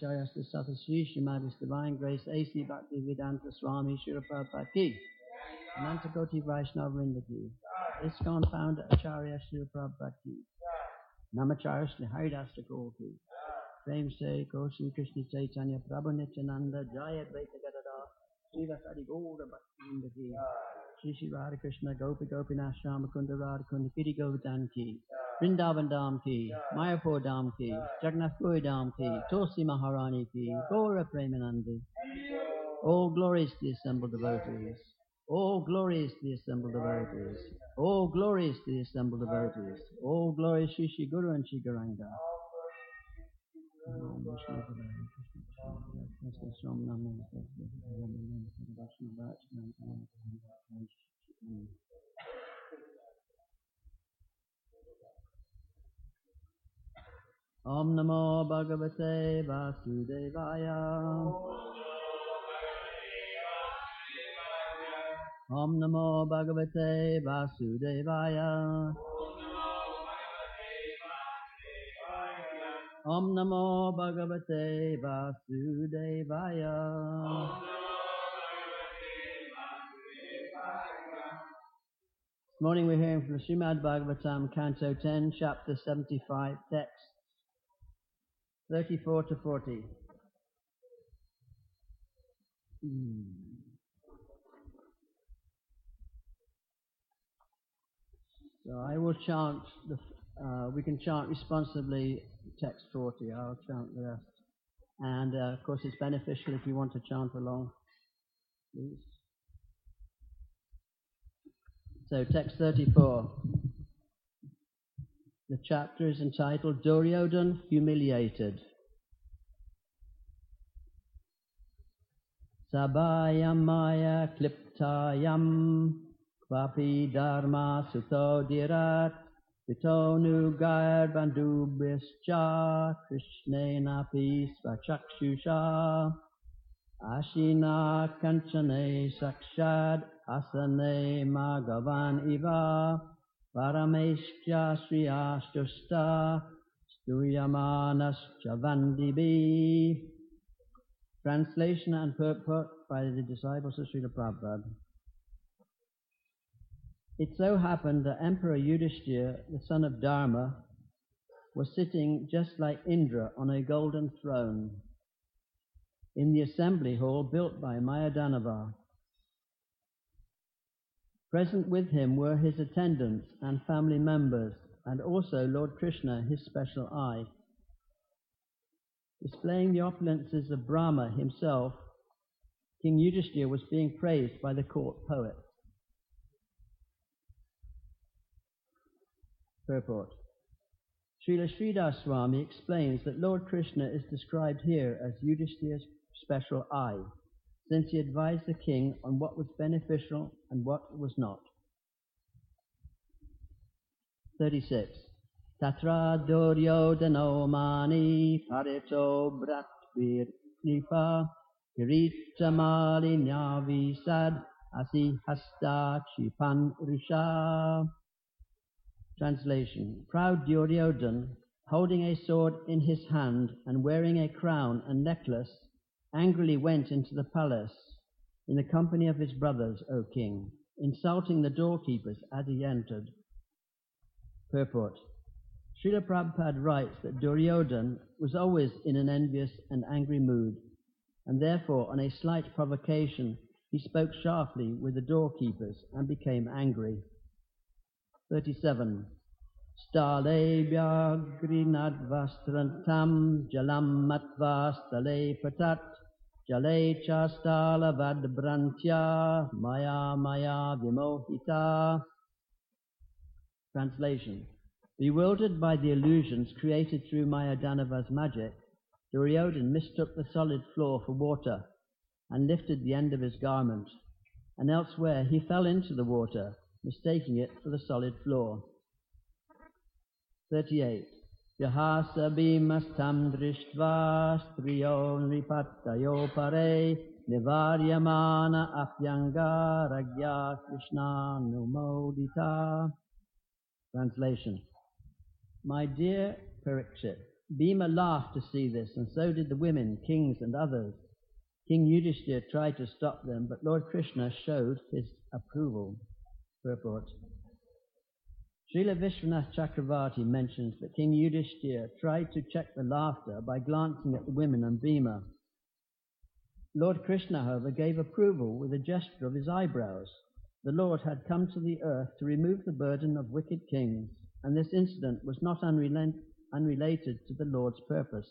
Acharya Sri Sri Srimad His Divine Grace A.C. Bhaktivedanta Swami Srila Prabhupada Ki. Anantakoti Vaishnava Vrinda Ki. ISKCON founder Acharya Srila Prabhupada Ki. Namacharya Sri Haridas Thakur Ki. Prem Se Ko Sri Krishna Chaitanya Prabhu Nityananda Jaya Advaita Gadada Srivasadi Gaura Bhakti Vrinda Ki. Shri Shri Radha Krishna Gopi Gopinath Shama Kunda Radha Kunda Kiri Govardhan Ki. Vrindavan Dham Ki, Mayapur Dham Ki, Jagannath Puri Dham Ki, Tulsi Maharani Ki, Gaura Premanandi. All glories to the assembled devotees. All glories to the assembled devotees. All glories to the assembled devotees. All glories Shri Shri Guru and Shri Gauranga. Om Namo Bhagavate Vasudevaya. Om Namo Bhagavate Vasudevaya. Om Namo Bhagavate Vasudevaya. This morning we're hearing from the Srimad Bhagavatam, Canto 10, Chapter 75, text 34 to 40. So I will chant, we can chant responsibly text 40, I'll chant the rest. And of course it's beneficial if you want to chant along, please. So text 34. The chapter is entitled Duryodhana Humiliated. Sabhayam maya kliptayam kvapi dharma suto dirat vitonu gair bandubhischa krishnenapi svachakshusha ashina kanchane sakshad asane magavan iva Parameshya Sriyastusta Stuyamanascha Vandibi. Translation and purport by the disciples of Srila Prabhupada. It so happened that Emperor Yudhishthira, the son of Dharma, was sitting just like Indra on a golden throne in the assembly hall built by Mayadanava. Present with him were his attendants and family members, and also Lord Krishna, his special eye. Displaying the opulences of Brahma himself, King Yudhishthira was being praised by the court poet. Purport. Srila Sridhar Swami explains that Lord Krishna is described here as Yudhishthira's special eye, since he advised the king on what was beneficial and what was not. 36. Tatra Duryodhano mani parito bhraktir nipa kirittamali nyavisad asi hasta chipan risha. Translation. Proud Duryodhana, holding a sword in his hand and wearing a crown and necklace, angrily went into the palace in the company of his brothers, O king, insulting the doorkeepers as he entered. Purport. Srila Prabhupada writes that Duryodhana was always in an envious and angry mood, and therefore on a slight provocation he spoke sharply with the doorkeepers and became angry. 37. Stale vyagrinadvastrantam jalam matva stale patat jale chastala vadbrantya maya maya vimohita. Translation. Bewildered by the illusions created through Mayadanava's magic, Duryodhana mistook the solid floor for water and lifted the end of his garment, and elsewhere he fell into the water, mistaking it for the solid floor. 38. Yahasa bhimastam drishtva striyo nripattayo pare nivaryamana apyanga ragya krishna numodita. Translation. My dear Parikshit, Bhima laughed to see this, and so did the women, kings, and others. King Yudhishthira tried to stop them, but Lord Krishna showed his approval. Purport. Srila Vishwanath Chakravarti mentions that King Yudhishthira tried to check the laughter by glancing at the women and Bhima. Lord Krishna, however, gave approval with a gesture of his eyebrows. The Lord had come to the earth to remove the burden of wicked kings, and this incident was not unrelated to the Lord's purpose.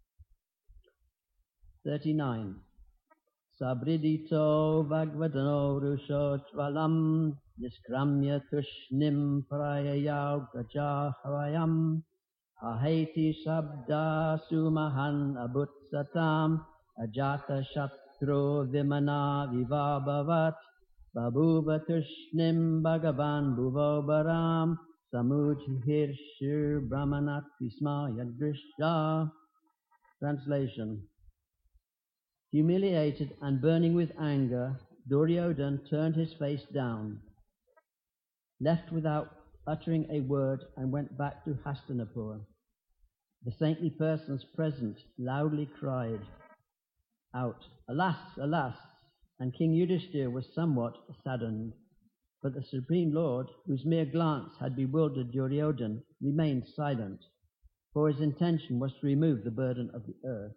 39. Sabridito Bhagavadano Rushotvalam Niskramya Tushnim Prayayau Gajahavayam Aheti Shabda Sumahan Abutsatam Ajata Shatru Vimana Vivabhavat Babuva Tushnim Bhagavan Bhuvobaram Samujhirshir Brahmanat Visma Yadrishya. Translation. Humiliated and burning with anger, Duryodhana turned his face down, left without uttering a word, and went back to Hastinapur. The saintly persons present loudly cried out, "Alas, alas!" and King Yudhishthira was somewhat saddened. But the Supreme Lord, whose mere glance had bewildered Duryodhana, remained silent, for his intention was to remove the burden of the earth.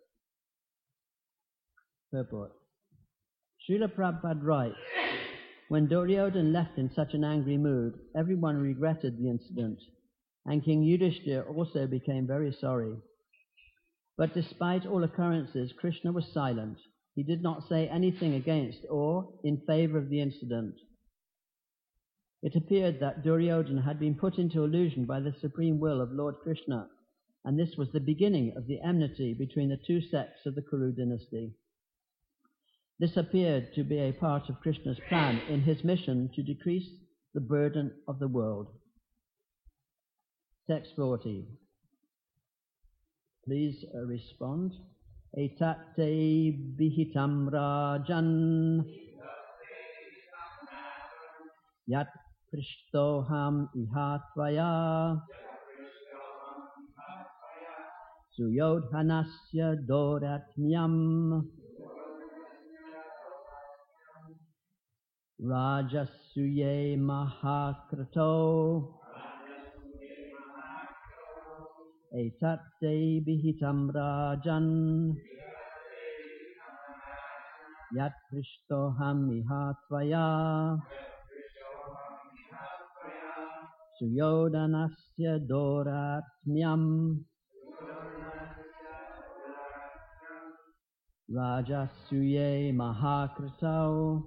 Purport. Srila Prabhupada writes, when Duryodhana left in such an angry mood, everyone regretted the incident, and King Yudhishthira also became very sorry. But despite all occurrences, Krishna was silent. He did not say anything against or in favor of the incident. It appeared that Duryodhana had been put into illusion by the supreme will of Lord Krishna, and this was the beginning of the enmity between the two sects of the Kuru dynasty. This appeared to be a part of Krishna's plan in his mission to decrease the burden of the world. Text 40. Please respond. Etate bihitam rajan yat prishtoham ihatvaya suyodhanasya doratmyam Rajasuye Mahakrato Etate Bihitam Rajan Yat Prishtoham Ihatvaya Suyodanasya Doratmyam Rajasuye Mahakrato.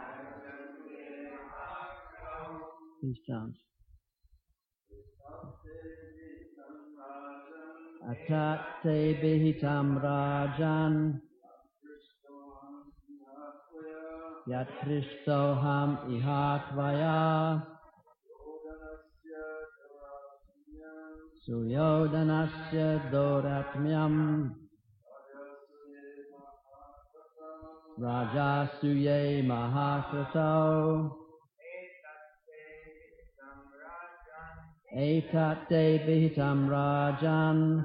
Please chant. Atate bihitam rajan yat krishtoham ihatvaya suyodanasya doratmyam rajasuye mahakrato. Etate bihitam rajan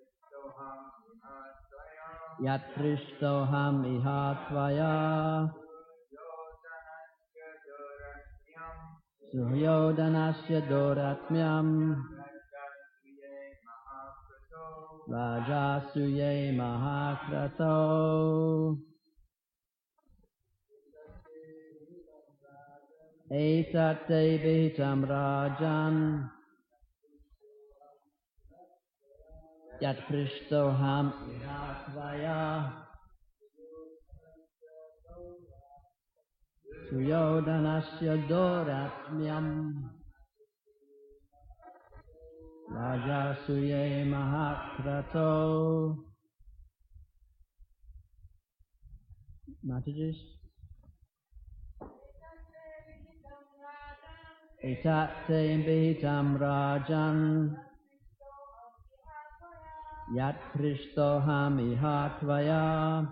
yat prishtoham ihatvaya suyodanasya doratmyam rajasuye mahakrato. Etate bihitam rajan Yat Prishtoham Ihatvaya Suyodanasya Doratmyam Rajasuye Mahakrato. Mataji's. Etate bihitam rajan Yat Krishtoham ihatvaya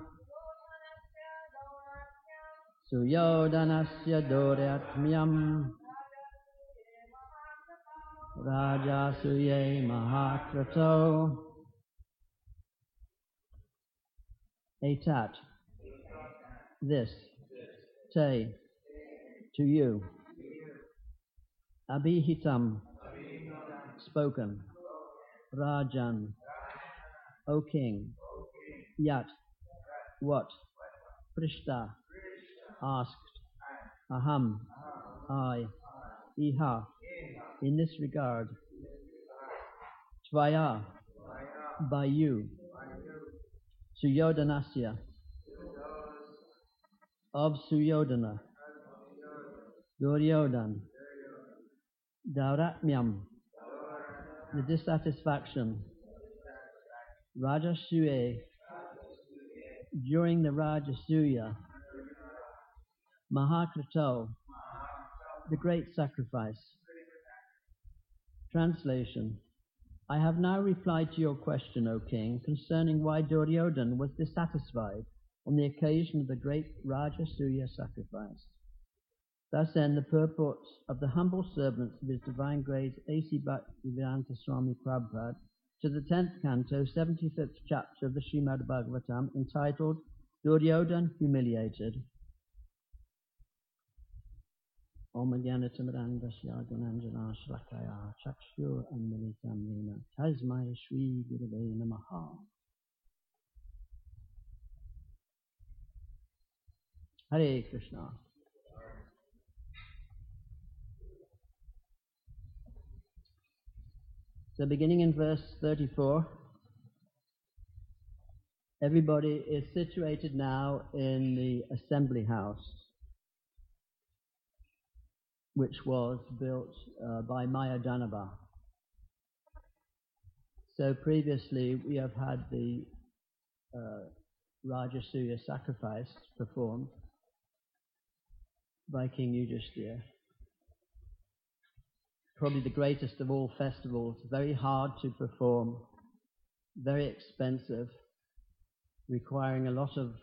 Suyodanasya doratmyam Rajasuye mahakrato. Etat, this, te, to you. Abhihitam, spoken. Rajan, O king. Yat, what? Prishta, asked. Aham, I. Iha, in this regard. Tvaya, by you. Suyodanasya, of Suyodana. Duryodan, Dauratmyam, the dissatisfaction. Rajasuye, during the Rajasuya. Mahakrato, the great sacrifice. Translation. I have now replied to your question, O king, concerning why Duryodhana was dissatisfied on the occasion of the great Rajasuya sacrifice. Thus end the purports of the humble servants of His Divine Grace A.C. Bhaktivedanta Swami Prabhupada to the 10th canto, 75th chapter of the Srimad Bhagavatam, entitled Duryodhana Humiliated. Om Jnanatimrandasya Gunanjana Shlakaya Chakshur Anmilitam Yena Tasmai Shri Gurave Namaha. Hare Krishna. So beginning in verse 34, everybody is situated now in the assembly house, which was built by Mayadanava. So previously we have had the Rajasuya sacrifice performed by King Yudhishthira. Probably the greatest of all festivals, very hard to perform, very expensive, requiring a lot of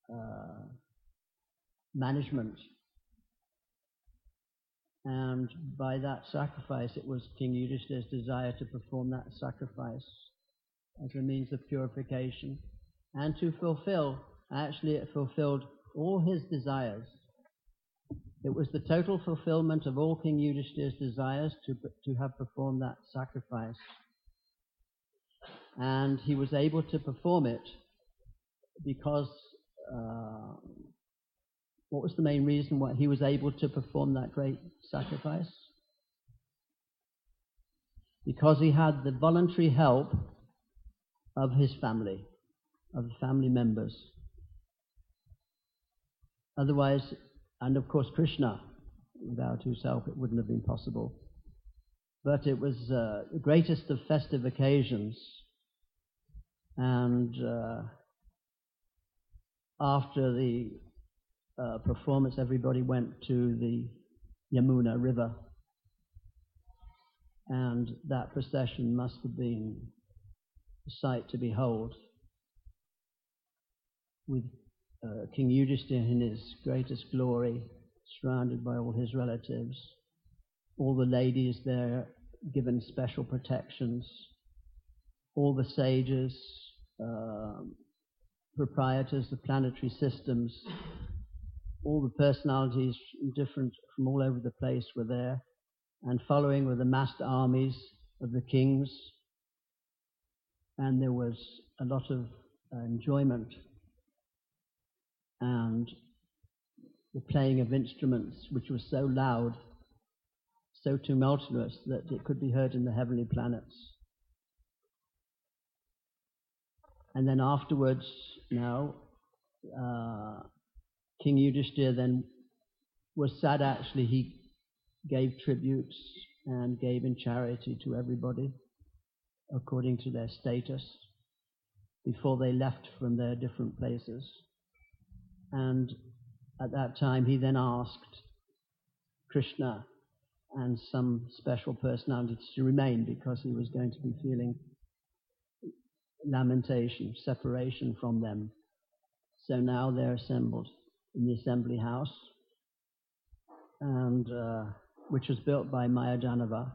management. And by that sacrifice, it was King Yudhishthira's desire to perform that sacrifice as a means of purification and to fulfill, actually it fulfilled all his desires. It was the total fulfillment of all King Yudhishthira's desires to have performed that sacrifice. And he was able to perform it because, what was the main reason why he was able to perform that great sacrifice? Because he had the voluntary help of his family, of the family members. Otherwise, and of course Krishna, without whose help it wouldn't have been possible. But it was the greatest of festive occasions, and after the performance, everybody went to the Yamuna river, and that procession must have been a sight to behold, with King Yudhishthira in his greatest glory, surrounded by all his relatives, all the ladies there given special protections, all the sages, proprietors of planetary systems, all the personalities different from all over the place were there, and following were the massed armies of the kings, and there was a lot of enjoyment and the playing of instruments which was so loud, so tumultuous that it could be heard in the heavenly planets. And then afterwards, now, King Yudhishthira then was sad actually. He gave tributes and gave in charity to everybody according to their status before they left from their different places. And at that time he then asked Krishna and some special personalities to remain, because he was going to be feeling lamentation, separation from them. So now they're assembled in the assembly house, and which was built by Mayadanava.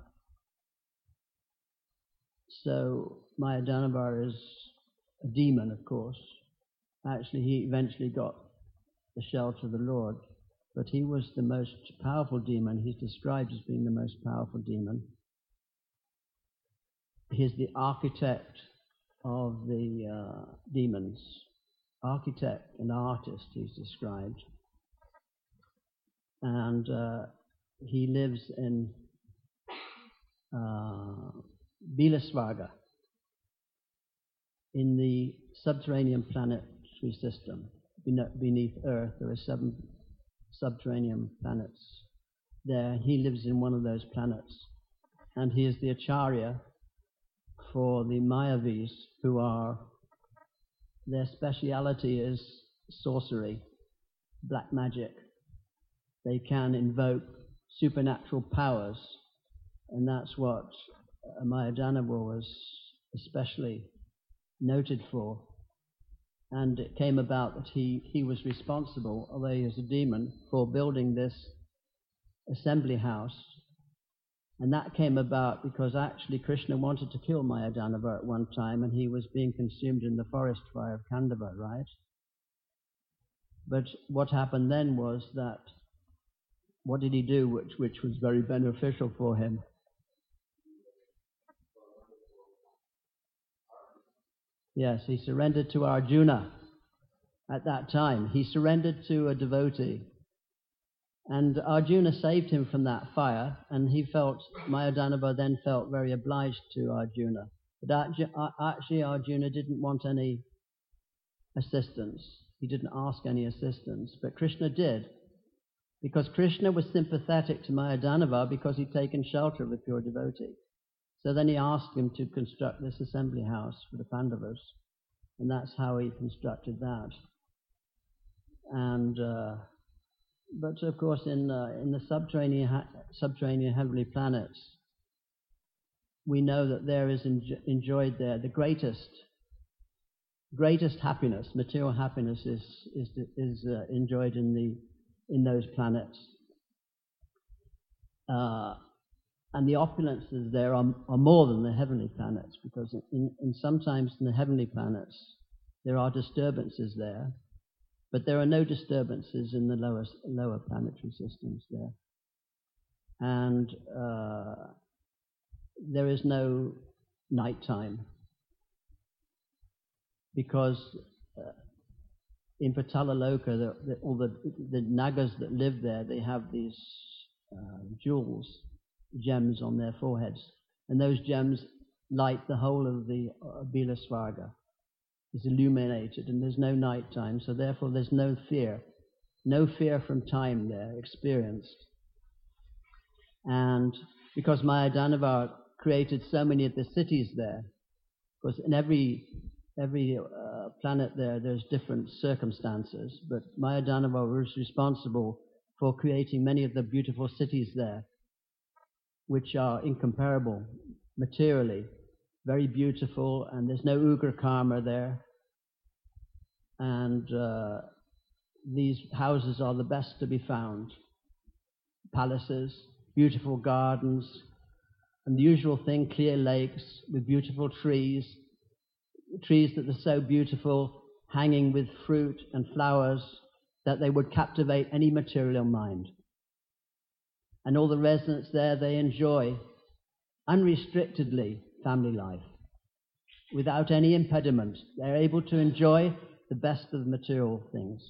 So Mayadanava is a demon, of course, Actually, he eventually got the shelter of the Lord, but he was the most powerful demon. He's described as being the most powerful demon. He's the architect of the demons. Architect and artist, he's described. And he lives in Bilaswaga, in the subterranean planetary system. Beneath Earth, there are 7 subterranean planets there. He lives in one of those planets. And he is the Acharya for the Mayavis, who are, their speciality is sorcery, black magic. They can invoke supernatural powers, and that's what Mayadanava was especially noted for. And it came about that he was responsible, although he was a demon, for building this assembly house. And that came about because actually Krishna wanted to kill Mayadanava at one time, and he was being consumed in the forest fire of Kandava, right? But what happened then was that, what did he do which was very beneficial for him? Yes, he surrendered to Arjuna at that time. He surrendered to a devotee. And Arjuna saved him from that fire, and Mayadanava then felt very obliged to Arjuna. But actually Arjuna didn't want any assistance. He didn't ask any assistance, but Krishna did. Because Krishna was sympathetic to Mayadanava because he'd taken shelter of a pure devotee. So then he asked him to construct this assembly house for the Pandavas, and that's how he constructed that. And but of course, in the subterranean heavenly planets, we know that there is enjoyed there the greatest happiness. Material happiness is enjoyed in those planets. And the opulences there are more than the heavenly planets, because sometimes in the heavenly planets there are disturbances there, but there are no disturbances in the lower planetary systems there. And there is no nighttime, because in Patalaloka, all the Nagas that live there, they have these gems on their foreheads, and those gems light the whole of the Bilaswaga. It's illuminated, and there's no night time, so therefore there's no fear from time there experienced. And because Mayadanava created so many of the cities there, because in every planet there's different circumstances, but Mayadanava was responsible for creating many of the beautiful cities there, which are incomparable materially, very beautiful, and there's no Ugra karma there. And these houses are the best to be found. Palaces, beautiful gardens, and the usual thing, clear lakes with beautiful trees that are so beautiful, hanging with fruit and flowers that they would captivate any material mind. And all the residents there, they enjoy unrestrictedly family life, without any impediment. They're able to enjoy the best of material things,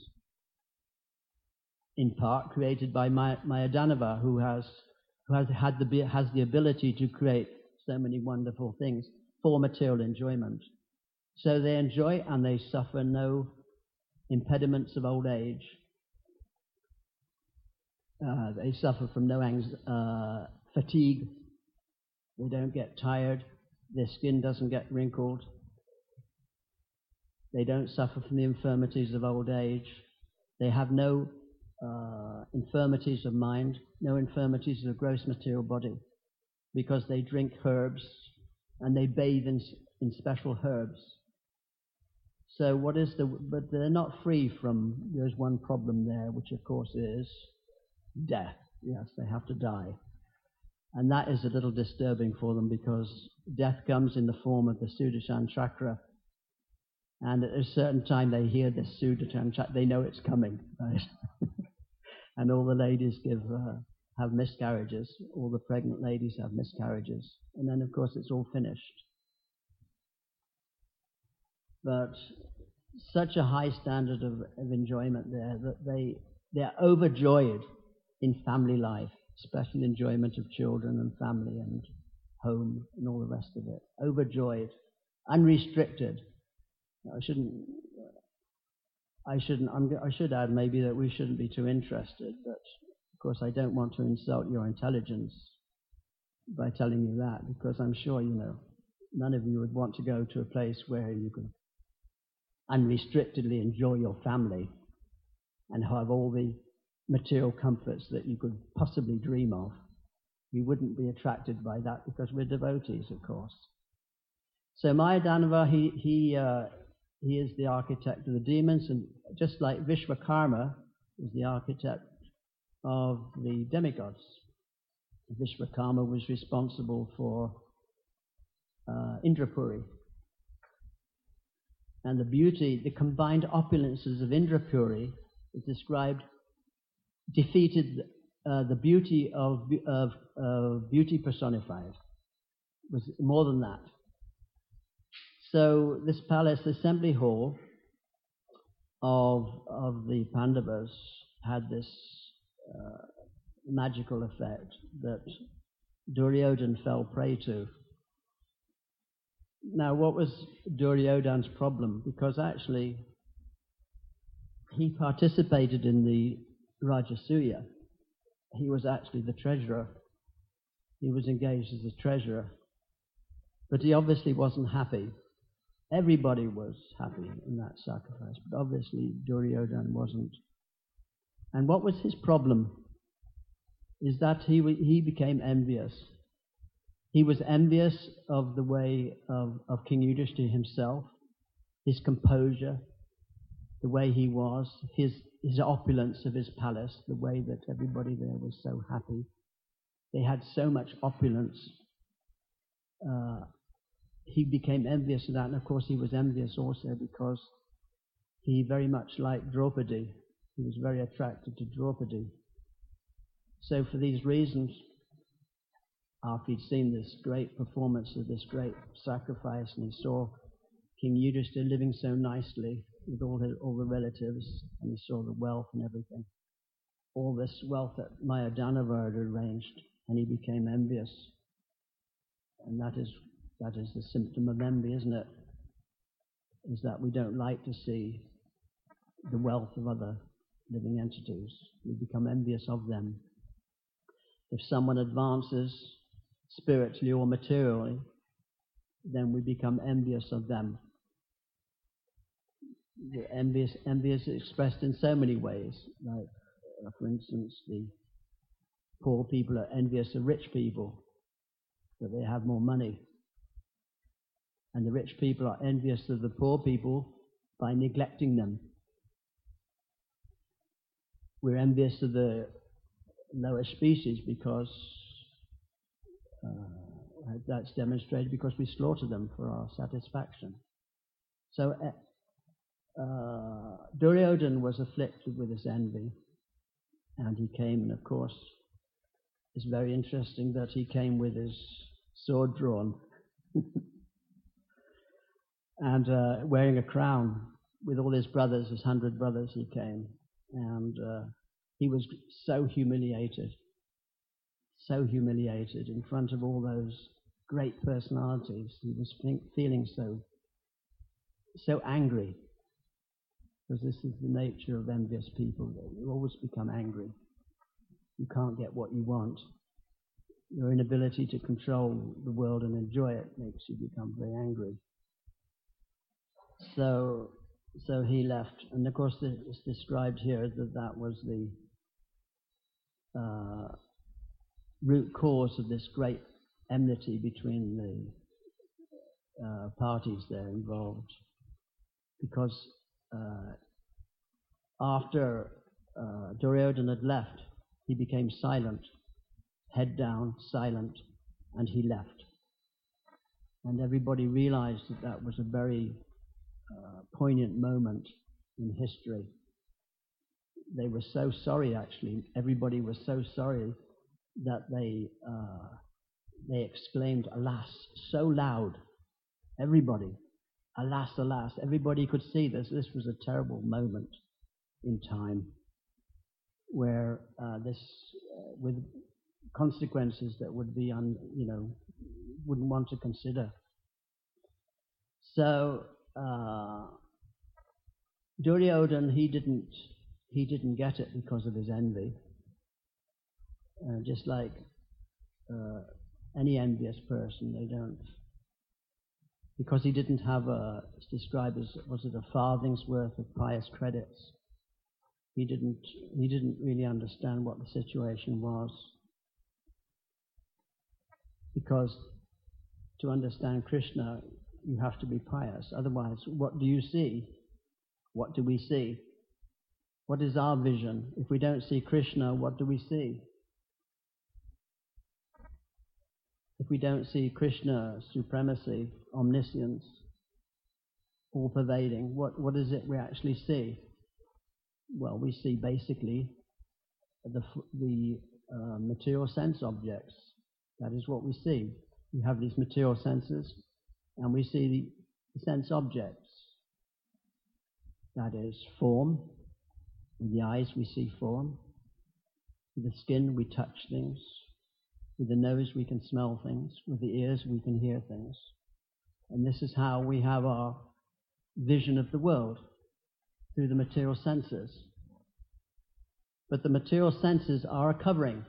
in part created by Mayadanava, who has the ability to create so many wonderful things for material enjoyment. So they enjoy, and they suffer no impediments of old age. They suffer from no fatigue. They don't get tired. Their skin doesn't get wrinkled. They don't suffer from the infirmities of old age. They have no infirmities of mind, no infirmities of the gross material body, because they drink herbs and they bathe in special herbs. So but they're not free from, there's one problem there, which of course is death. Yes, they have to die. And that is a little disturbing for them, because death comes in the form of the Sudarshan chakra, And at a certain time, they hear this Sudatam chant. They know it's coming, right? And all the ladies have miscarriages. All the pregnant ladies have miscarriages. And then, of course, it's all finished. But such a high standard of enjoyment there that they're overjoyed in family life, especially enjoyment of children and family and home and all the rest of it. Overjoyed, unrestricted. I should add maybe that we shouldn't be too interested, but of course I don't want to insult your intelligence by telling you that, because I'm sure none of you would want to go to a place where you can unrestrictedly enjoy your family and have all the material comforts that you could possibly dream of. We wouldn't be attracted by that because we're devotees, of course. So Mahadanava, he is the architect of the demons, and just like Vishwakarma is the architect of the demigods. Vishwakarma was responsible for Indrapuri. And the combined opulences of Indrapuri is described, defeated the beauty of beauty personified. It was more than that. So this palace, the assembly hall of the Pandavas, had this magical effect that Duryodhana fell prey to. Now, what was Duryodhana's problem? Because actually, he participated in the Rajasuya. He was actually the treasurer. He was engaged as a treasurer. But he obviously wasn't happy. Everybody was happy in that sacrifice, but obviously Duryodhana wasn't. And what was his problem? Is that he became envious. He was envious of the way of King Yudhishthira himself, his composure, the way he was, his opulence of his palace, the way that everybody there was so happy. They had so much opulence. He became envious of that, and of course he was envious also because he very much liked Draupadi. He was very attracted to Draupadi. So for these reasons, after he'd seen this great performance of this great sacrifice, and he saw King Yudhishthira living so nicely with all the relatives, and he saw the wealth and everything, all this wealth that Mahadanava had arranged, and he became envious. And that is the symptom of envy, isn't it? Is that we don't like to see the wealth of other living entities. We become envious of them. If someone advances spiritually or materially, then we become envious of them. Envy is expressed in so many ways. Like, for instance, the poor people are envious of rich people, that they have more money. And the rich people are envious of the poor people by neglecting them. We're envious of the lower species because that's demonstrated because we slaughter them for our satisfaction. So Duryodhana was afflicted with this envy, and he came, and of course it's very interesting that he came with his sword drawn and wearing a crown. With all his brothers, his 100 brothers, he came, and he was so humiliated in front of all those great personalities. He was feeling so angry, because this is the nature of envious people. You always become angry. You can't get what you want. Your inability to control the world and enjoy it makes you become very angry. So he left, and of course it's described here that was the root cause of this great enmity between the parties there involved. Because after Duryodhana had left, he became silent, head down, silent, and he left. And everybody realized that was a very poignant moment in history. They were so sorry, actually. Everybody was so sorry that they exclaimed, "Alas," so loud. Everybody, "Alas, alas." Everybody could see this. This was a terrible moment in time where with consequences that would be, wouldn't want to consider. So Duryodhan, he didn't get it because of his envy. Just like any envious person, they don't. Because he didn't have it's described as, was it a farthing's worth of pious credits? He didn't really understand what the situation was. Because to understand Krishna, you have to be pious. Otherwise, what do you see? What do we see? What is our vision? If we don't see Krishna, what do we see? If we don't see Krishna, supremacy, omniscience, all-pervading, what is it we actually see? Well, we see basically the material sense objects. That is what we see. We have these material senses, and we see the sense objects. That is form. With the eyes, we see form. With the skin, we touch things. With the nose, we can smell things. With the ears, we can hear things. And this is how we have our vision of the world, through the material senses. But the material senses are a covering.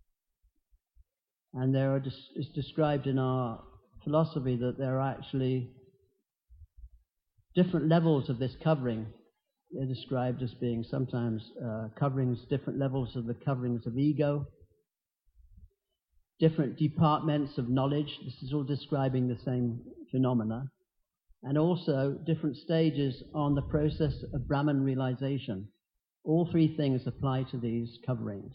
And it's described in our philosophy that there are actually different levels of this covering. They're described as being sometimes coverings, different levels of the coverings of ego, different departments of knowledge. This is all describing the same phenomena. And also different stages on the process of Brahman realization. All three things apply to these coverings.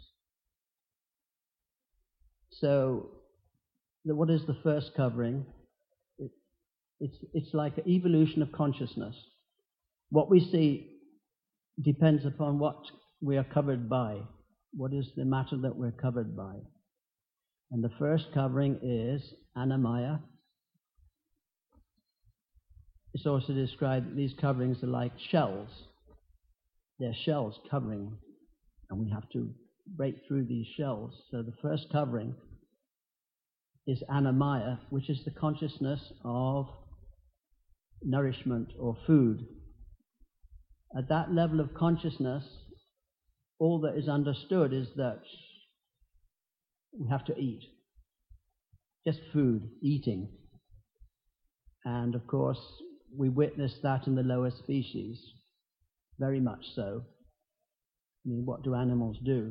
So, what is the first covering? It's like an evolution of consciousness. What we see depends upon what we are covered by. What is the matter that we're covered by? And the first covering is Annamaya. It's also described that these coverings are like shells. They're shells covering, and we have to break through these shells. So the first covering is Annamaya, which is the consciousness of nourishment or food. At that level of consciousness, all that is understood is that we have to eat. Just food, eating. And of course, we witness that in the lower species, very much so. I mean, what do animals do?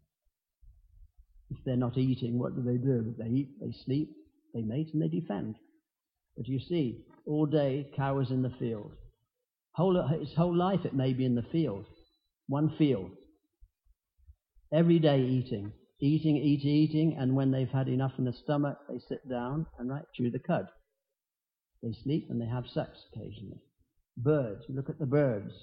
If they're not eating, what do? They eat, they sleep, they mate, and they defend. But you see, all day, cow is in the field. Its whole life it may be in the field, one field. Every day eating, and when they've had enough in the stomach, they sit down and chew the cud. They sleep and they have sex occasionally. Birds, you look at the birds.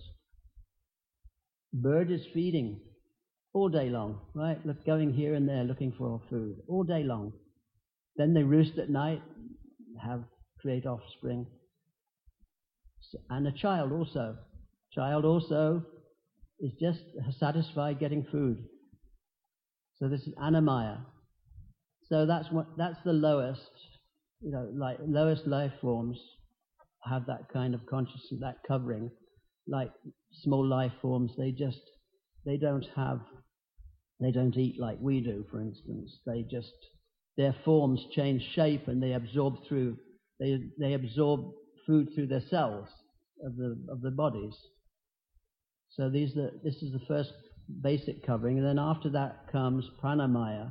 Bird is feeding all day long, right? Look, going here and there looking for food all day long. Then they roost at night, create offspring. And a child also is just satisfied getting food. So this is Annamaya. So that's the lowest, lowest life forms have that kind of consciousness, that covering. Like small life forms, they don't eat like we do, for instance. Their forms change shape and they absorb food through their cells of the bodies. So this is the first basic covering, and then after that comes Pranamaya.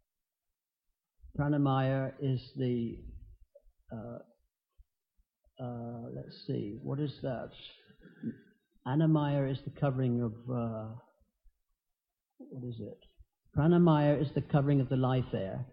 Pranamaya is the let's see, what is that? Annamaya is the covering of what is it? Pranamaya is the covering of the life air.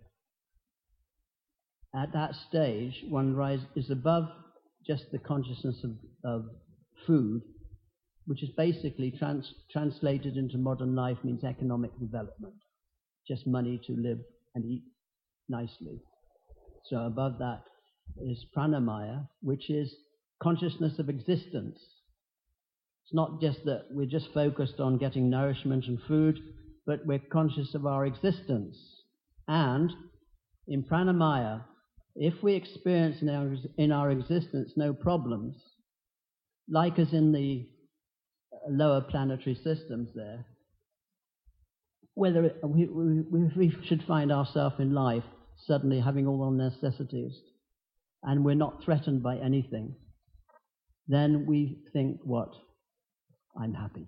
At that stage, one is above just the consciousness of food, which is basically translated into modern life means economic development, just money to live and eat nicely. So above that is pranamaya, which is consciousness of existence. It's not just that we're just focused on getting nourishment and food, but we're conscious of our existence. And in pranamaya, if we experience in our existence no problems, like as in the lower planetary systems there, whether we should find ourselves in life suddenly having all our necessities and we're not threatened by anything, then we think, what? I'm happy.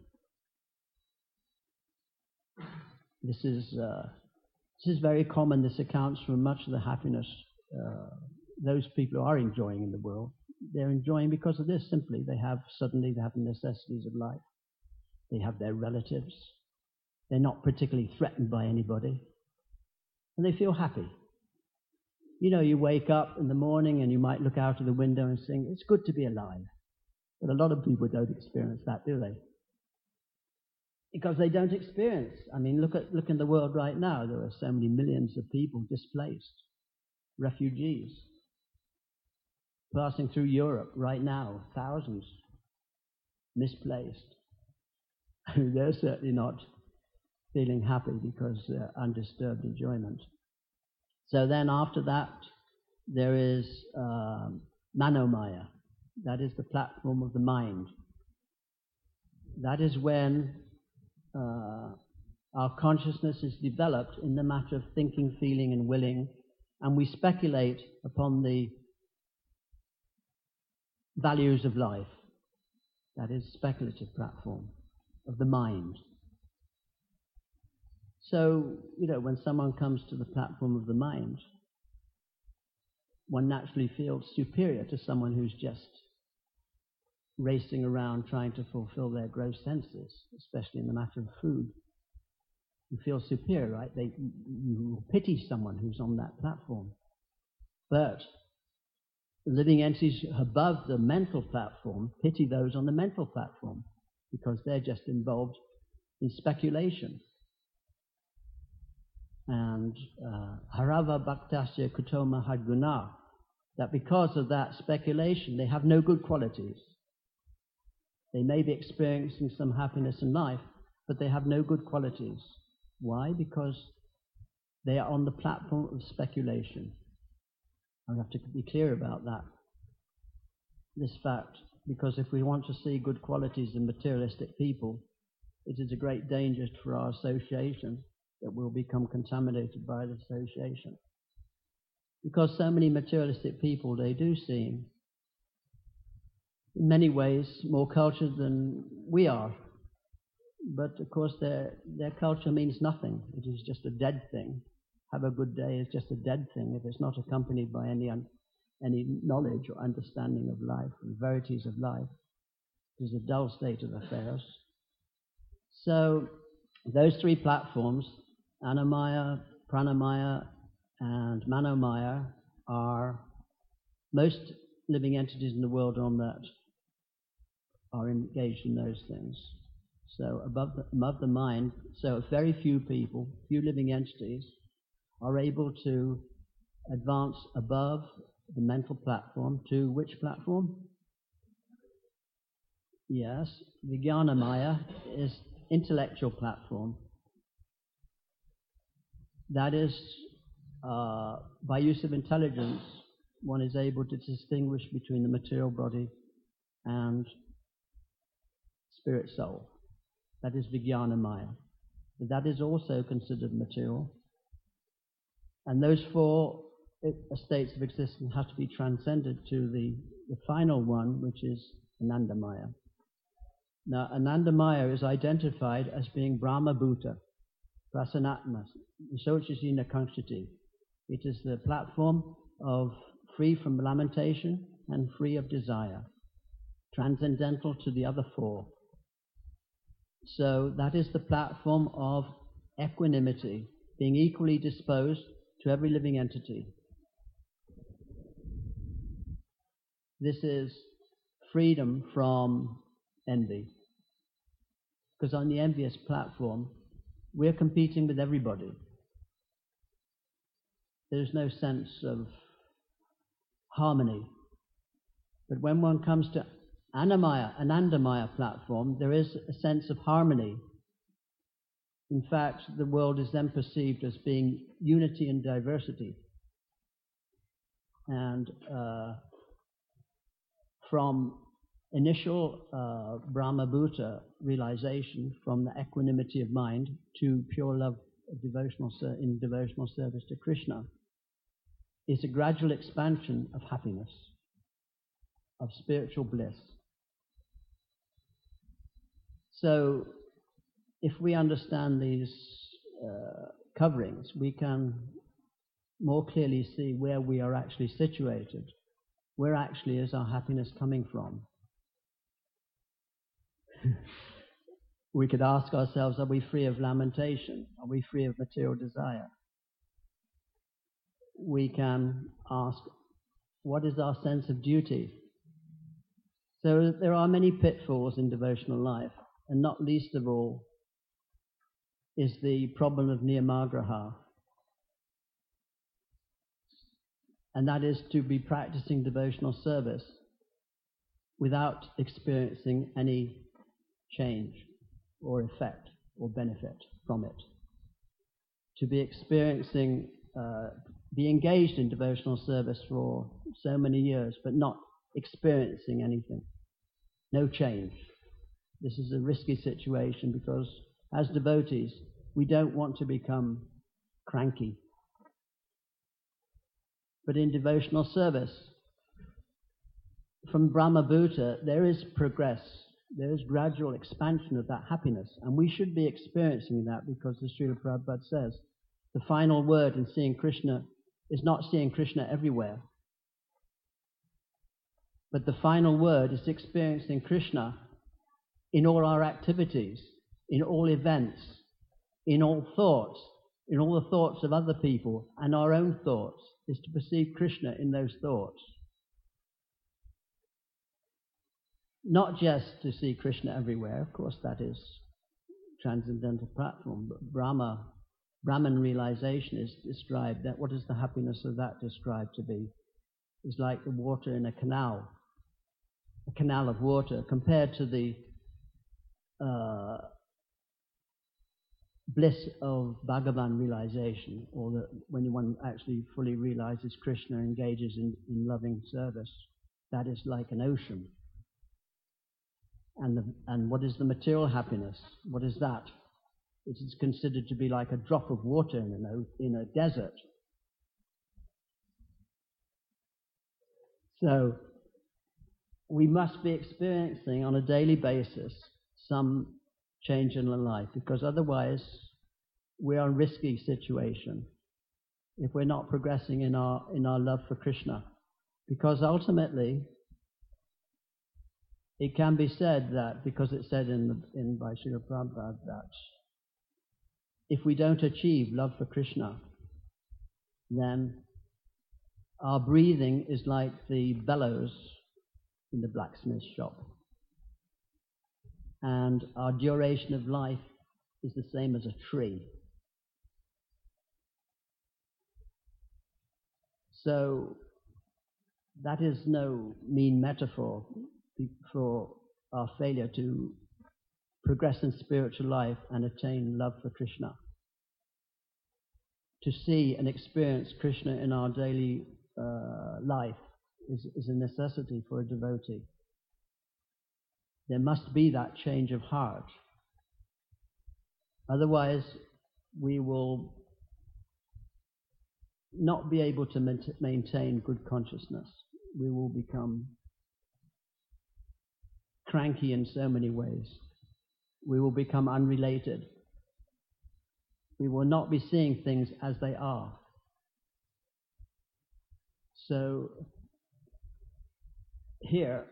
This is very common. This accounts for much of the happiness those people are enjoying in the world. They're enjoying because of this, simply. They have the necessities of life. They have their relatives. They're not particularly threatened by anybody. And they feel happy. You know, you wake up in the morning and you might look out of the window and think, it's good to be alive. But a lot of people don't experience that, do they? Because they don't experience. I mean, look in the world right now. There are so many millions of people displaced, refugees, passing through Europe right now, thousands misplaced. They're certainly not feeling happy because they're undisturbed enjoyment. So then after that, there is Manomaya. That is the platform of the mind. That is when our consciousness is developed in the matter of thinking, feeling, and willing, and we speculate upon the values of life. That is speculative platform of the mind. So, you know, when someone comes to the platform of the mind, one naturally feels superior to someone who's just racing around trying to fulfill their gross senses, especially in the matter of food. You feel superior, right? You pity someone who's on that platform. But the living entities above the mental platform pity those on the mental platform because they're just involved in speculation. And harava bhaktasya kutoma hadguna, that because of that speculation they have no good qualities. They may be experiencing some happiness in life, but they have no good qualities. Why? Because they are on the platform of speculation. I have to be clear about that, this fact, because if we want to see good qualities in materialistic people, it is a great danger for our association that we'll become contaminated by the association. Because so many materialistic people, they do seem, in many ways, more cultured than we are. But of course their culture means nothing. It is just a dead thing. Have a good day is just a dead thing if it's not accompanied by any knowledge or understanding of life, the verities of life. It is a dull state of affairs. So those three platforms, Annamaya, Pranamaya, and Manomaya, are most living entities in the world on that are engaged in those things. So above the mind, so very few people, few living entities, are able to advance above the mental platform to which platform? Yes, Vijnanamaya is intellectual platform. That is, by use of intelligence, one is able to distinguish between the material body and spirit soul. That is Vijnanamaya. But that is also considered material. And those four states of existence have to be transcended to the final one, which is Anandamaya. Now, Anandamaya is identified as being Brahma Bhuta, Prasanatma, Sochasina Kankshiti. It is the platform of free from lamentation and free of desire, transcendental to the other four. So that is the platform of equanimity, being equally disposed to every living entity. This is freedom from envy. Because on the envious platform, we're competing with everybody. There's no sense of harmony. But when one comes to Anandamaya platform, there is a sense of harmony. In fact, the world is then perceived as being unity and diversity. And from initial Brahma-Bhuta realization, from the equanimity of mind to pure love of devotional service to Krishna, is a gradual expansion of happiness, of spiritual bliss. So, if we understand these coverings, we can more clearly see where we are actually situated. Where actually is our happiness coming from? We could ask ourselves, are we free of lamentation? Are we free of material desire? We can ask, what is our sense of duty? So there are many pitfalls in devotional life, and not least of all is the problem of niyamagraha. And that is to be practicing devotional service without experiencing any change or effect or benefit from it. To be experiencing, be engaged in devotional service for so many years, but not experiencing anything. No change. This is a risky situation because as devotees, we don't want to become cranky. But in devotional service, from Brahma-Bhuta, there is progress. There is gradual expansion of that happiness. And we should be experiencing that because as Srila Prabhupada says, the final word in seeing Krishna is not seeing Krishna everywhere. But the final word is experiencing Krishna in all our activities, in all events, in all thoughts, in all the thoughts of other people, and our own thoughts, is to perceive Krishna in those thoughts. Not just to see Krishna everywhere, of course that is transcendental platform, but Brahman realization is described, that what is the happiness of that described to be? It's like the water in a canal of water, compared to the bliss of Bhagavan realization, or when one actually fully realizes Krishna, engages in loving service. That is like an ocean. And what is the material happiness? What is that? It is considered to be like a drop of water in a desert. So we must be experiencing on a daily basis some change in our life, because otherwise we are in a risky situation if we're not progressing in our love for Krishna. Because ultimately, it can be said that, because it's said by Srila Prabhupada, that if we don't achieve love for Krishna, then our breathing is like the bellows in the blacksmith shop. And our duration of life is the same as a tree. So that is no mean metaphor for our failure to progress in spiritual life and attain love for Krishna. To see and experience Krishna in our daily life is a necessity for a devotee. There must be that change of heart. Otherwise, we will not be able to maintain good consciousness. We will become cranky in so many ways. We will become unrelated. We will not be seeing things as they are. So, here,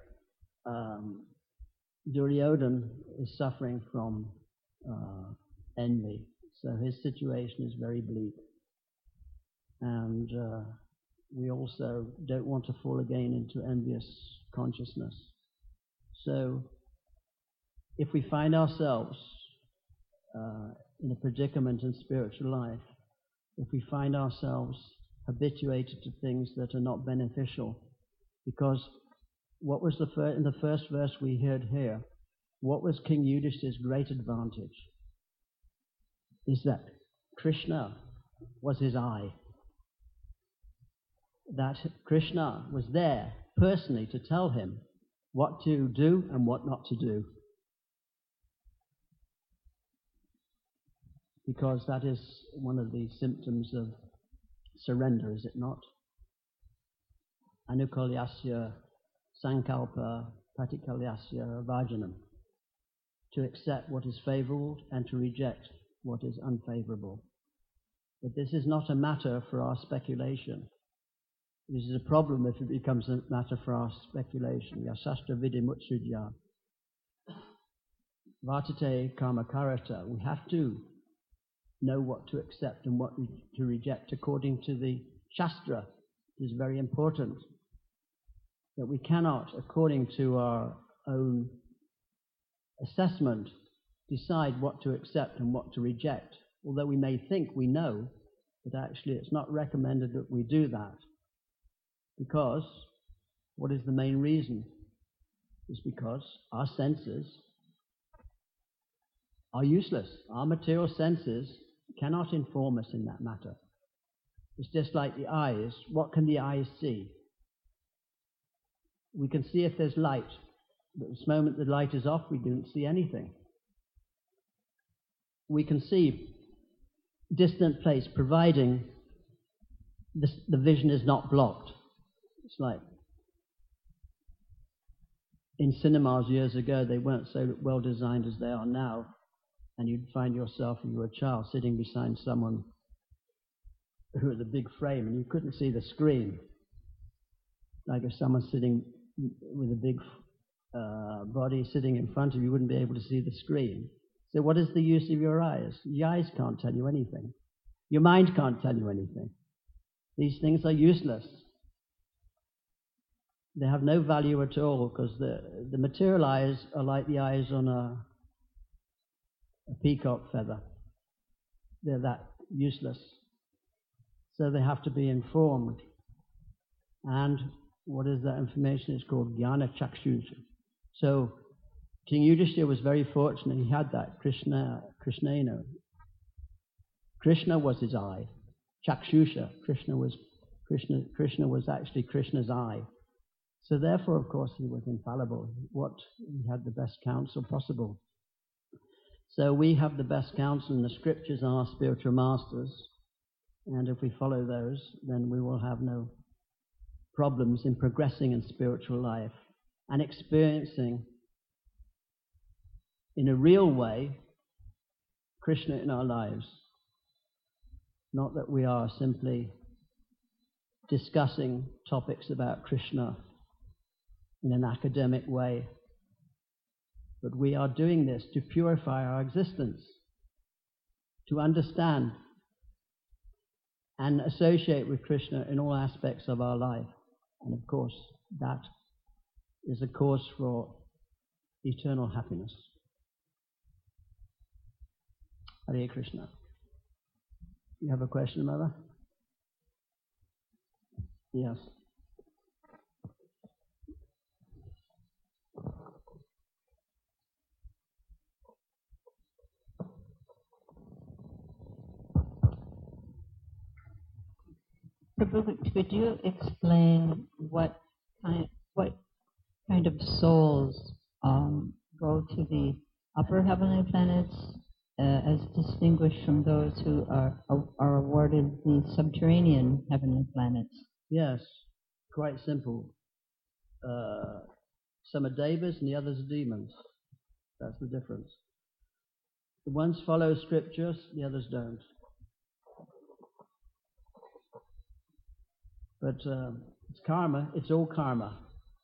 Duryodhana is suffering from envy, so his situation is very bleak. And we also don't want to fall again into envious consciousness. So if we find ourselves in a predicament in spiritual life, if we find ourselves habituated to things that are not beneficial, because what was in the first verse we heard here, what was King Yudhishthira's great advantage? Is that Krishna was his eye. That Krishna was there personally to tell him what to do and what not to do. Because that is one of the symptoms of surrender, is it not? Anukalyasya sankalpa patikalyasya vajanam. To accept what is favorable and to reject what is unfavorable. But this is not a matter for our speculation. This is a problem if it becomes a matter for our speculation. Yasastra vidimutsudya. Vartate karmakarata. We have to know what to accept and what to reject according to the Shastra. It is very important that we cannot, according to our own assessment, decide what to accept and what to reject. Although we may think we know, but actually it's not recommended that we do that. Because, what is the main reason? It's because our senses are useless. Our material senses cannot inform us in that matter. It's just like the eyes. What can the eyes see? We can see if there's light, but the moment the light is off, we don't see anything. We can see distant place, providing the vision is not blocked. It's like in cinemas years ago, they weren't so well designed as they are now, and you'd find yourself, when you were a child, sitting beside someone who had a big frame, and you couldn't see the screen. Like if someone's sitting with a big body sitting in front of you, you wouldn't be able to see the screen. So what is the use of your eyes? Your eyes can't tell you anything. Your mind can't tell you anything. These things are useless. They have no value at all, because the material eyes are like the eyes on a peacock feather. They're that useless. So they have to be informed. And what is that information? It's called Jnana Chakshusha. So King Yudhishthira was very fortunate. He had that Krishna. Krishna was his eye. Chakshusha. Krishna was actually Krishna's eye. So therefore, of course, he was infallible. He had the best counsel possible. So we have the best counsel in the scriptures and our spiritual masters. And if we follow those, then we will have no problems in progressing in spiritual life and experiencing in a real way Krishna in our lives. Not that we are simply discussing topics about Krishna in an academic way, but we are doing this to purify our existence, to understand and associate with Krishna in all aspects of our life. And of course, that is a cause for eternal happiness. Hare Krishna. You have a question, Mother? Yes. Prabhu, could you explain what kind of souls go to the upper heavenly planets as distinguished from those who are awarded the subterranean heavenly planets? Yes, quite simple. Some are devas and the others are demons. That's the difference. The ones follow scriptures, the others don't. But it's karma, it's all karma.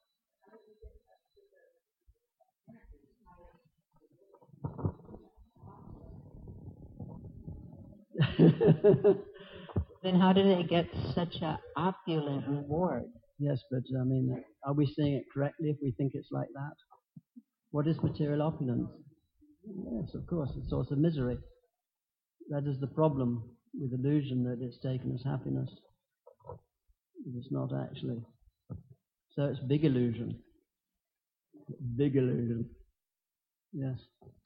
Then how do they get such an opulent reward? Yes, but I mean, are we seeing it correctly if we think it's like that? What is material opulence? Yes, of course, it's a source of misery. That is the problem with illusion, that it's taken as happiness. It's not actually. So it's big illusion. Big illusion. Yes.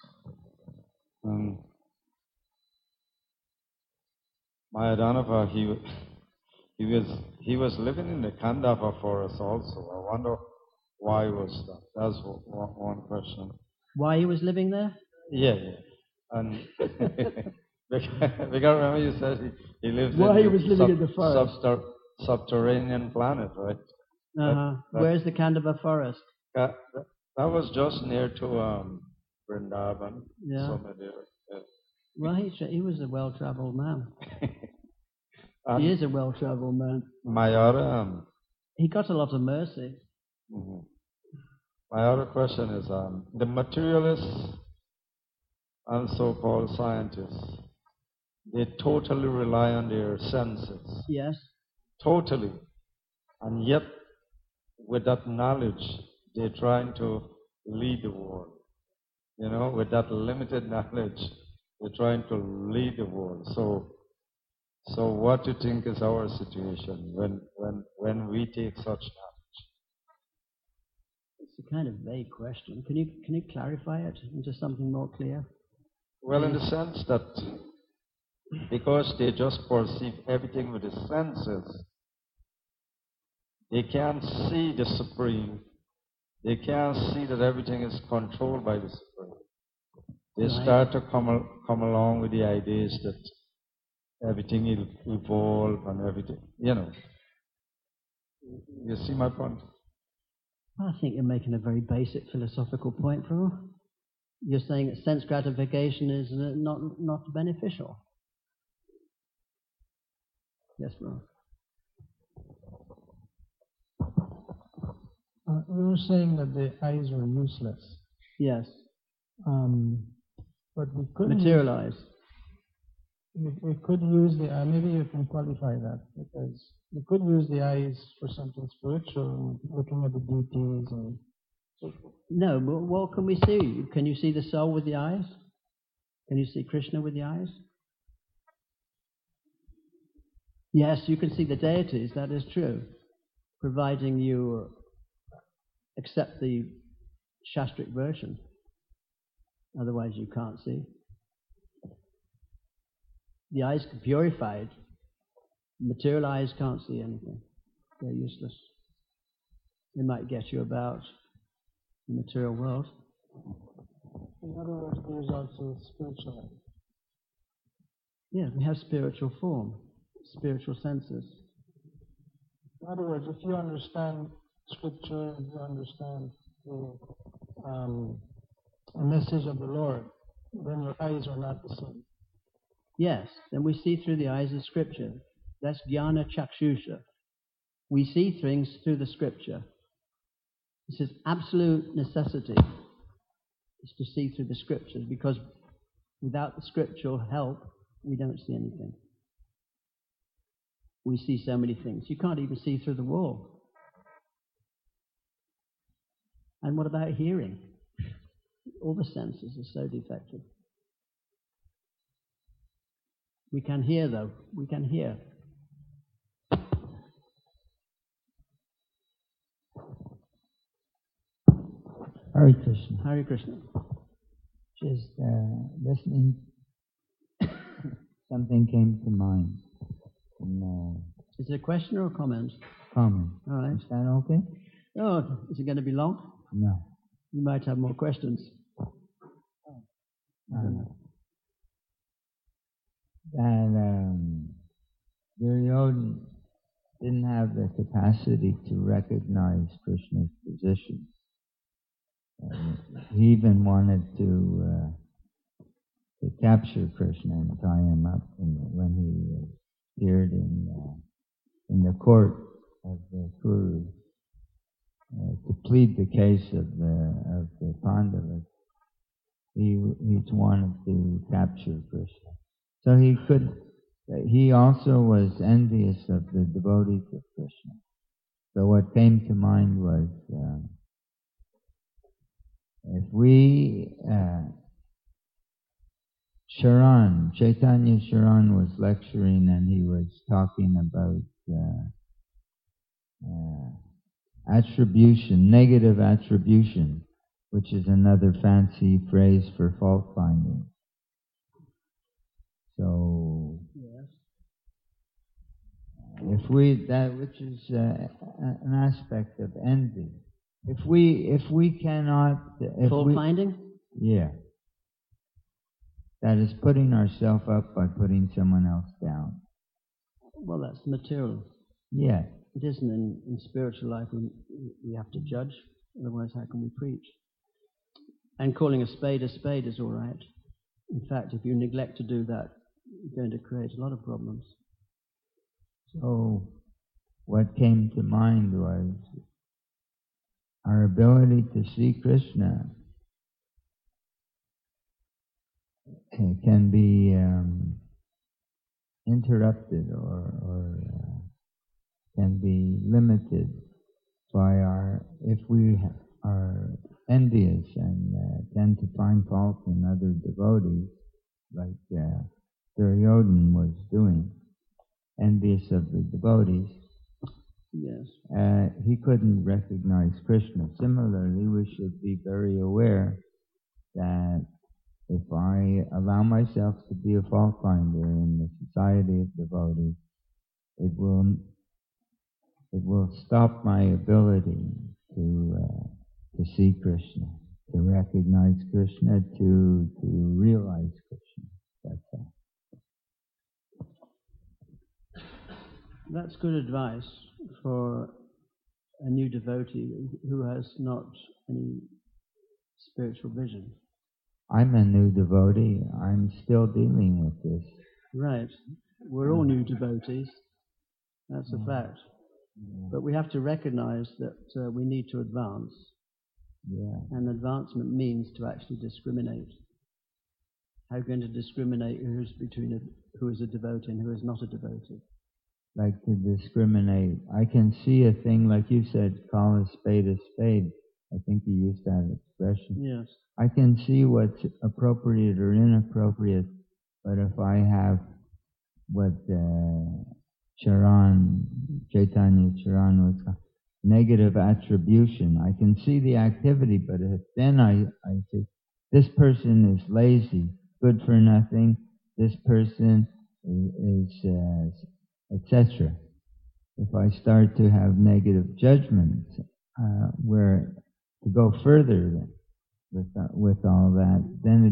Mahadanava, he was living in the Kandava forest also. I wonder why was that? That's one question. Why he was living there? Yeah. And because remember you said he lived why in he was living in the forest? Subterranean planet, right? Where's the Kandava forest? That was just near to Vrindavan. Yeah. Right, he was a well-traveled man. He is a well-traveled man. My other... he got a lot of mercy. Mm-hmm. My other question is, the materialists and so-called scientists, they totally rely on their senses. Yes. Totally. And yet, with that knowledge, they're trying to lead the world. You know, with that limited knowledge, they're trying to lead the world. So what do you think is our situation when we take such knowledge? It's a kind of vague question. Can you clarify it into something more clear? Well, in the sense that because they just perceive everything with the senses, they can't see the Supreme. They can't see that everything is controlled by the Supreme. They start to come along with the ideas that everything will evolve and everything, you know. You see my point? I think you're making a very basic philosophical point, Prabhu. You're saying that sense gratification is not beneficial. Yes, Prabhu. You were saying that the eyes were useless. Yes. But we could materialize. We could use the eye. Maybe you can qualify that, because we could use the eyes for something spiritual, looking at the deities and. No, but what can we see? Can you see the soul with the eyes? Can you see Krishna with the eyes? Yes, you can see the deities. That is true, providing you accept the Shastric version. Otherwise you can't see. The eyes are purified. Material eyes can't see anything. They're useless. They might get you about the material world. In other words, there's also spiritual. Yeah, we have spiritual form, spiritual senses. In other words, if you understand Scripture, if you understand the message of the Lord, then your eyes are not the same. Yes, then we see through the eyes of Scripture. That's jnana chakshusha. We see things through the Scripture. This is absolute necessity, is to see through the Scriptures, because without the scriptural help, we don't see anything. We see so many things. You can't even see through the wall. And what about hearing? All the senses are so defective. We can hear, though. We can hear. Hare Krishna. Hare Krishna. Just listening, something came to mind. Is it a question or a comment? Comment. All right. Is that okay? Oh, is it going to be long? No. You might have more questions. That Duryodhana didn't have the capacity to recognize Krishna's position. He even wanted to capture Krishna and tie him up when he appeared in the court of the Kuru to plead the case of the Pandavas. He wanted to capture Krishna. So he also was envious of the devotees of Krishna. So what came to mind was if we, Chaitanya Sharan was lecturing and he was talking about attribution, negative attribution, which is another fancy phrase for fault finding. So, Yes. if we, that which is an aspect of envy, if we cannot, Fault finding? yeah, that is putting ourselves up by putting someone else down. Well, that's material. Yeah, It isn't in spiritual life. We have to judge. Otherwise, how can we preach? And calling a spade is all right. In fact, if you neglect to do that, you're going to create a lot of problems. so what came to mind was our ability to see Krishna can be interrupted or can be limited by if we are envious and tend to find fault in other devotees, like Duryodhana was doing, envious of the devotees. Yes. He couldn't recognize Krishna. Similarly, we should be very aware that if I allow myself to be a fault finder in the society of devotees, it will stop my ability to see Krishna, to recognize Krishna, to realize Krishna. That's all. That's good advice for a new devotee who has not any spiritual vision. I'm a new devotee. I'm still dealing with this. Right. We're all new devotees. That's a fact. But we have to recognize that we need to advance. Yeah. And advancement means to actually discriminate. How are you going to discriminate who is a devotee and who is not a devotee? Like to discriminate. I can see a thing, like you said, call a spade a spade. I think you used that expression. Yes. I can see what's appropriate or inappropriate, but if I have what Chaitanya Charan was called, negative attribution, I can see the activity, but if then I say, this person is lazy, good for nothing, this person is etc. If I start to have negative judgments, where to go further with all that, then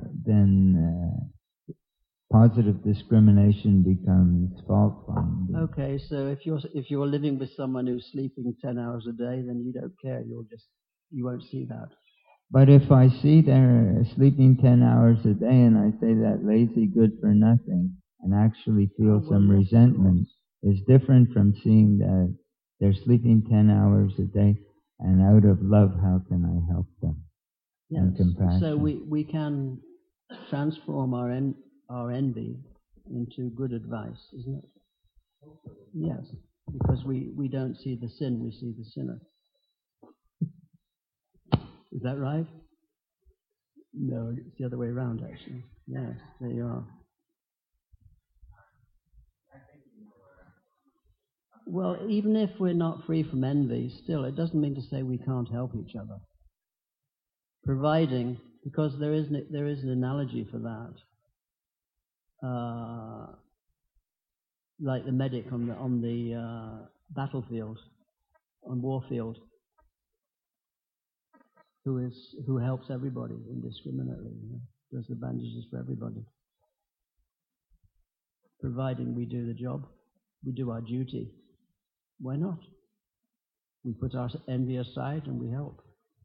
positive discrimination becomes fault finding. Okay, so if you're living with someone who's sleeping 10 hours a day, then you don't care. You won't see that. But if I see they're sleeping 10 hours a day and I say that lazy, good for nothing, and actually feel some resentment, is different from seeing that they're sleeping 10 hours a day and out of love, how can I help them? Yes. And compassion. So we can transform our envy into good advice, isn't it? Yes, because we don't see the sin, we see the sinner. Is that right? No, it's the other way around, actually. Yes, there you are. Well, even if we're not free from envy, still, it doesn't mean to say we can't help each other. Providing, because there is an analogy for that, like the medic on the battlefield, on warfield, who helps everybody indiscriminately, does the bandages for everybody. Providing we do the job, we do our duty. Why not? We put our envy aside and we help.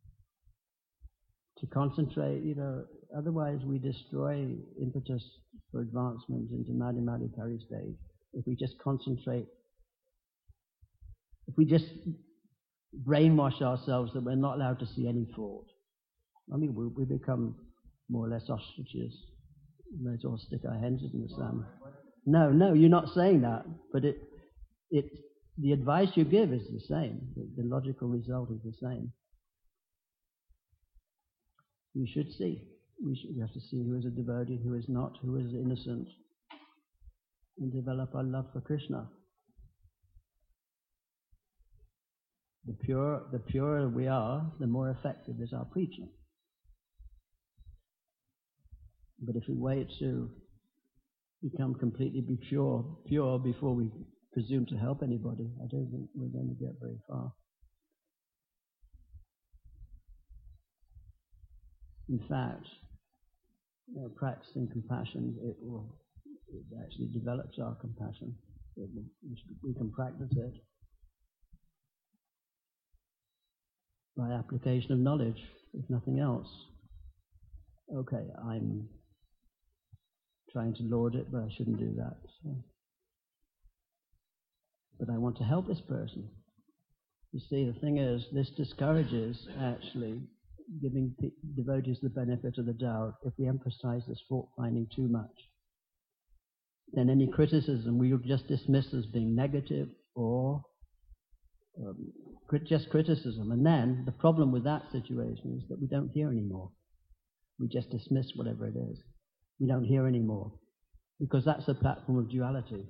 To concentrate, otherwise we destroy impetus for advancement into Madhi Madhikari stage. If we just concentrate, if we just brainwash ourselves that we're not allowed to see any fault, I mean, we become more or less ostriches. Let's all stick our heads in the sand. No, you're not saying that, but the advice you give is the same. The logical result is the same. We should see. We have to see who is a devotee, who is not, who is innocent, and develop our love for Krishna. The purer we are, the more effective is our preaching. But if we wait to become completely pure before we presume to help anybody, I don't think we're going to get very far. In fact, practicing compassion, it actually develops our compassion. We can practice it by application of knowledge, if nothing else. Okay, I'm trying to lord it, but I shouldn't do that. So. But I want to help this person. You see, the thing is, this discourages actually giving devotees the benefit of the doubt. If we emphasize this fault finding too much, then any criticism we will just dismiss as being negative or just criticism. And then the problem with that situation is that we don't hear anymore. We just dismiss whatever it is. We don't hear anymore because that's a platform of duality.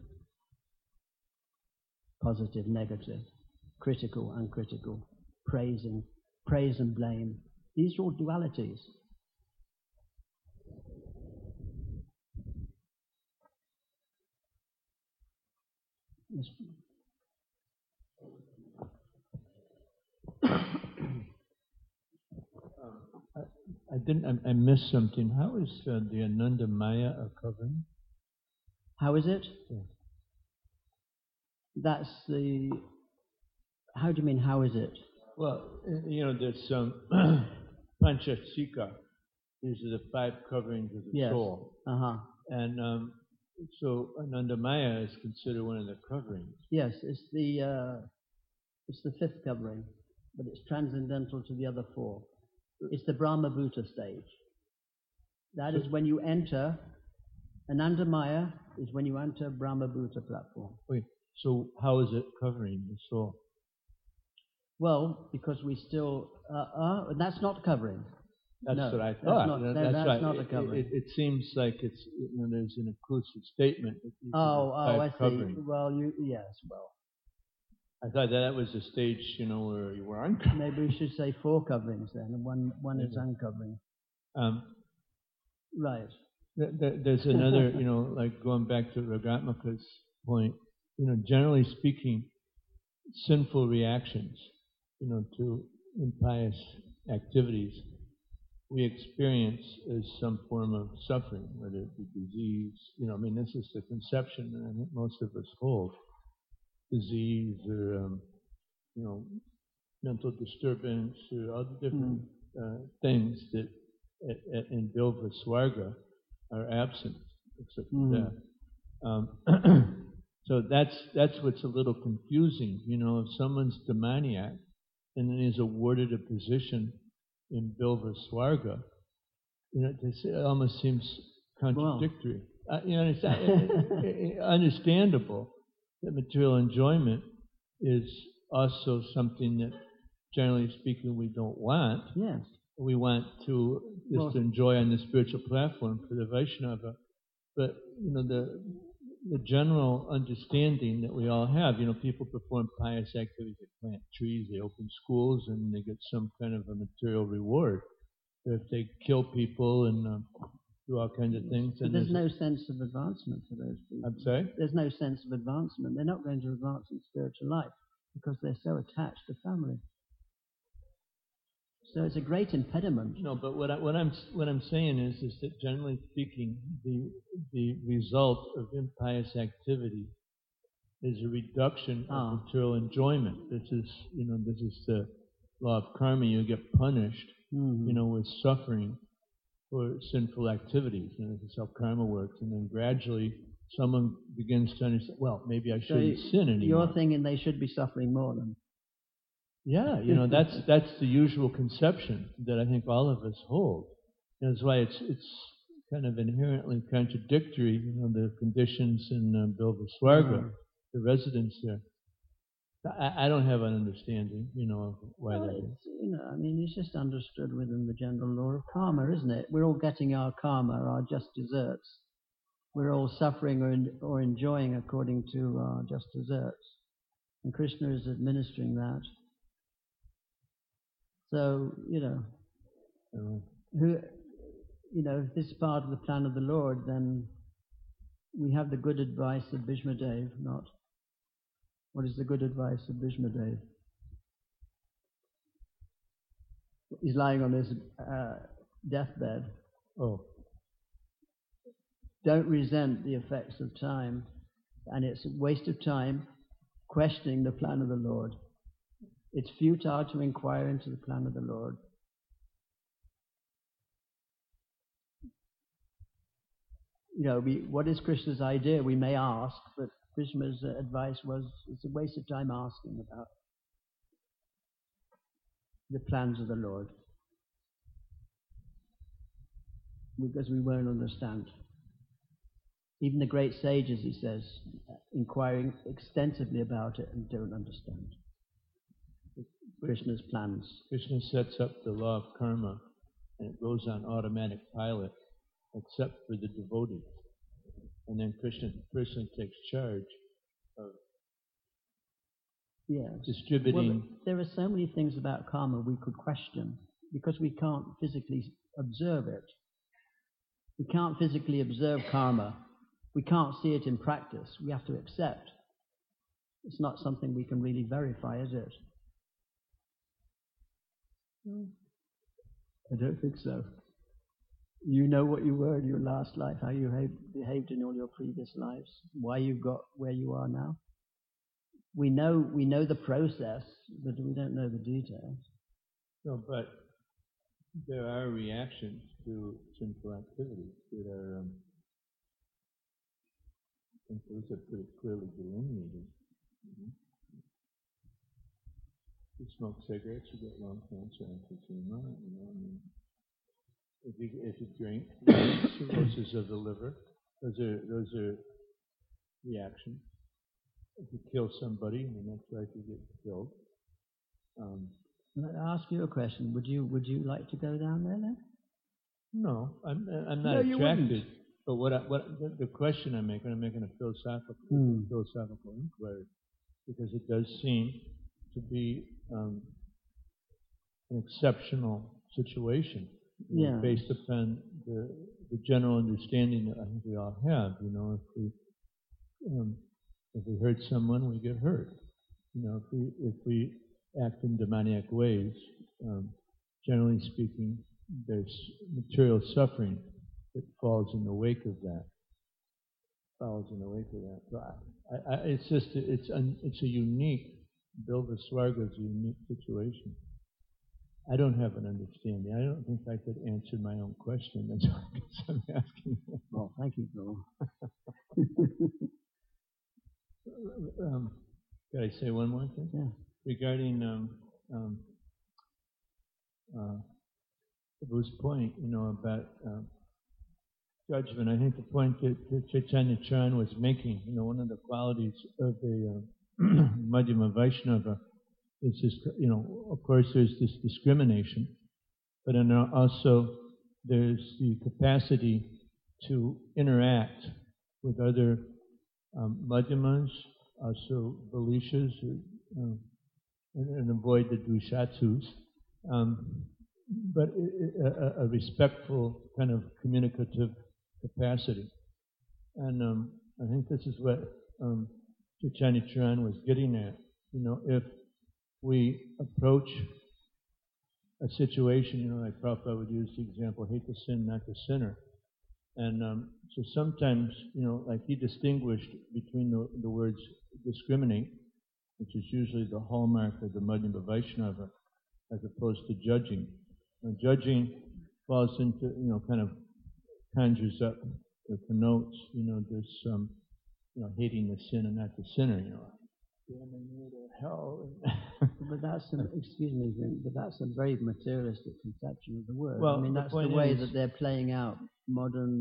Positive, negative, critical, uncritical, praise and blame. These are all dualities. Yes. I missed something. How is the Ananda Maya a covering? How is it? Yeah. That's the... How do you mean, how is it? Well, there's Panchasika. These are the 5 coverings of the soul. Uh-huh. And so Ananda Maya is considered one of the coverings. Yes, it's the 5th covering, but it's transcendental to the other 4. It's the Brahma Bhuta stage. That is when you enter, Ananda Maya is when you enter Brahma Bhuta platform. Wait, so how is it covering the soul? Well, because we still, that's not covering. That's no, what I thought. That's right. not a covering. It seems like it's, there's an inclusive statement. That I see. Coverings. Well, yes. I thought that was a stage, where you were uncovering. Maybe we should say 4 coverings then, and one is uncovering. Right. There's another, like going back to Ragatmika's point, generally speaking, sinful reactions, to impious activities, we experience as some form of suffering, whether it be disease. This is the conception that I think most of us hold. Disease or, mental disturbance or other different things that in Bilva Swarga are absent, except for death. So that's what's a little confusing. If someone's demoniac and then is awarded a position in Bilva Swarga, it almost seems contradictory. It's understandable that material enjoyment is also something that, generally speaking, we don't want. Yes. We want to just enjoy on the spiritual platform for the Vaishnava. But, the general understanding that we all have, people perform pious activities, they plant trees, they open schools, and they get some kind of a material reward. If they kill people and do all kinds of things. But there's no sense of advancement for those people. I'm sorry? There's no sense of advancement. They're not going to advance in spiritual life because they're so attached to family. So it's a great impediment. No, but what I'm saying is that generally speaking, the result of impious activity is a reduction of material enjoyment. This is the law of karma. You get punished, with suffering for sinful activities. This is how karma works. And then gradually, someone begins to understand. Well, maybe I shouldn't sin anymore. You're thinking they should be suffering more than. Yeah, that's the usual conception that I think all of us hold. That's why it's kind of inherently contradictory, the conditions in Bilva Swarga, the residents there. I don't have an understanding, of why Well, that is. it's just understood within the general law of karma, isn't it? We're all getting our karma, our just desserts. We're all suffering or enjoying according to our just desserts. And Krishna is administering that. So, if this is part of the plan of the Lord, then we have the good advice of Bhishma Dev, not what is the good advice of Bhishma Dev? He's lying on his deathbed. Oh, Don't resent the effects of time, and it's a waste of time questioning the plan of the Lord. It's futile to inquire into the plan of the Lord. What is Krishna's idea? We may ask, but Krishna's advice was it's a waste of time asking about the plans of the Lord, because we won't understand. Even the great sages, he says, inquiring extensively about it and don't understand Krishna's plans. Krishna sets up the law of karma, and it goes on automatic pilot, except for the devotee. And then Krishna personally takes charge of distributing. Well, there are so many things about karma we could question because we can't physically observe it. We can't physically observe karma. We can't see it in practice. We have to accept. It's not something we can really verify, is it? I don't think so. You know what you were in your last life, how you behaved in all your previous lives, why you got where you are now. We know the process, but we don't know the details. No, but there are reactions to sinful activities that are, I think those are pretty clearly delineated. Mm-hmm. You smoke cigarettes, you get lung cancer, emphysema, If you drink, cirrhosis of the liver, those are reactions. If you kill somebody, in the next life you get killed. I'll ask you a question. Would you like to go down there then? No, I'm not No, you attracted. wouldn't. But the question I'm making a philosophical inquiry, because it does seem to be an exceptional situation. Based upon the general understanding that I think we all have, if we hurt someone, we get hurt. If we act in demoniac ways, generally speaking, there's material suffering that follows in the wake of that. So it's a unique. Bilva Swarga is a unique situation. I don't have an understanding. I don't think I could answer my own question. That's why I'm asking. Well, thank you, Bill. Could I say one more thing? Yeah. Regarding Prabhu's point, about judgment. I think the point that Chaitanya Charan was making, one of the qualities of a Madhyama Vaishnava is this, of course there's this discrimination, but then also there's the capacity to interact with other Madhyamas, also Valishas, and avoid the Dushatus, but a respectful kind of communicative capacity. And I think this is what Chaitanya Charan was getting at. If we approach a situation, like Prabhupada would use the example, hate the sin, not the sinner. And so sometimes, like he distinguished between the words discriminate, which is usually the hallmark of the Madhyama Vaishnava, as opposed to judging. Now, judging falls into, kind of conjures up or connotes, this, hating the sin and not the sinner, damning you to hell. But that's that's a very materialistic conception of the word. Well, that's the way that they're playing out modern,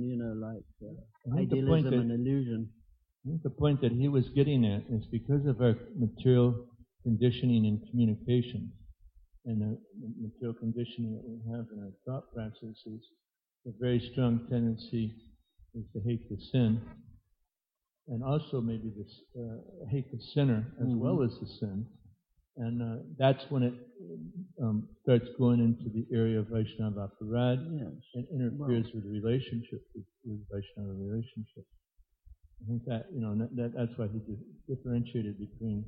idealism and illusion. I think the point that he was getting at is because of our material conditioning and communication. And the material conditioning that we have in our thought processes, a very strong tendency is to hate the sin, and also maybe this hate the sinner as well as the sin. And that's when it starts going into the area of Vaishnava aparad and interferes with the relationship, with Vaishnava relationship. I think that, that's why he differentiated between,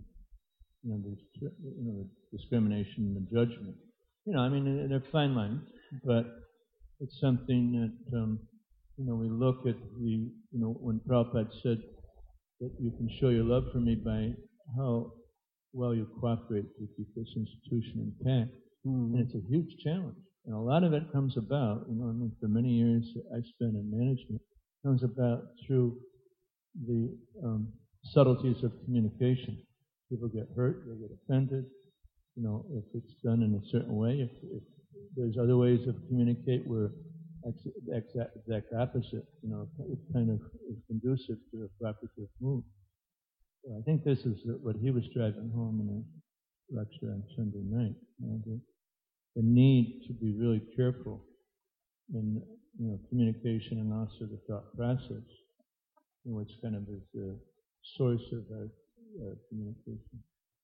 the discrimination and the judgment. They're fine lines, but it's something that, we look at when Prabhupada said that you can show your love for me by how well you cooperate to keep this institution intact. And it's a huge challenge. And a lot of it comes about, for many years I spent in management, comes about through the subtleties of communication. People get hurt, they get offended, if it's done in a certain way. If there's other ways of communicate where the exact opposite, it kind of is conducive to a cooperative move. So I think this is what he was driving home in a lecture on Sunday night. The need to be really careful in communication and also the thought process, which kind of is the source of our communication.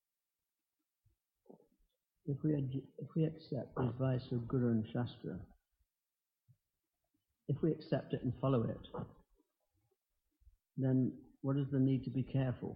If we accept the advice of Guru and Shastra, if we accept it and follow it, then what is the need to be careful?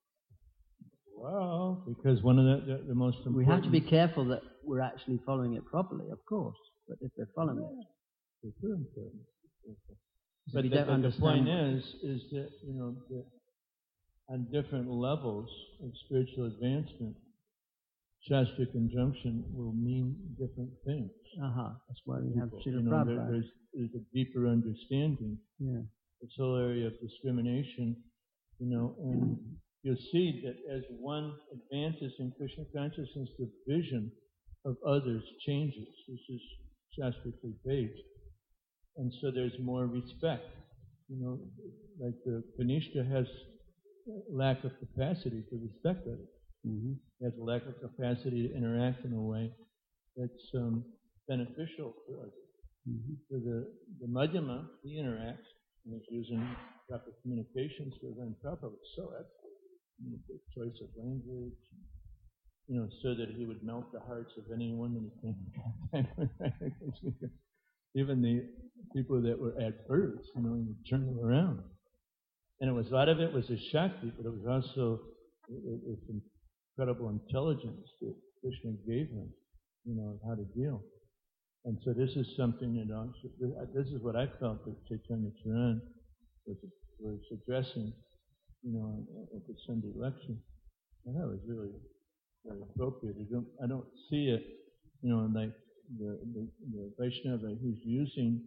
Well, because one of the most important... We have to be careful that we're actually following it properly, of course. But if we're following it, it's very important. But the point is that, that on different levels of spiritual advancement, Shastra conjunction will mean different things. That's why we have Srila Prabhupada. There's a deeper understanding. Yeah. This whole area of discrimination, and you'll see that as one advances in Krishna consciousness, the vision of others changes. This is shastrically based. And so there's more respect. Like the Kanishka has lack of capacity to respect others. He has a lack of capacity to interact in a way that's beneficial for others. For the Madhyama, he interacts and is using proper communications with them properly. So that's the choice of language, so that he would melt the hearts of anyone that he came in contact with. Even the people that were adverse, he would turn them around. And a lot of it was a Shakti, but it was also this incredible intelligence that Krishna gave him, of how to deal. And so this is something that also, this is what I felt that Chaitanya Charan was addressing, at the Sunday lecture. And that was really very appropriate. I don't see it, like the Vaishnava who's using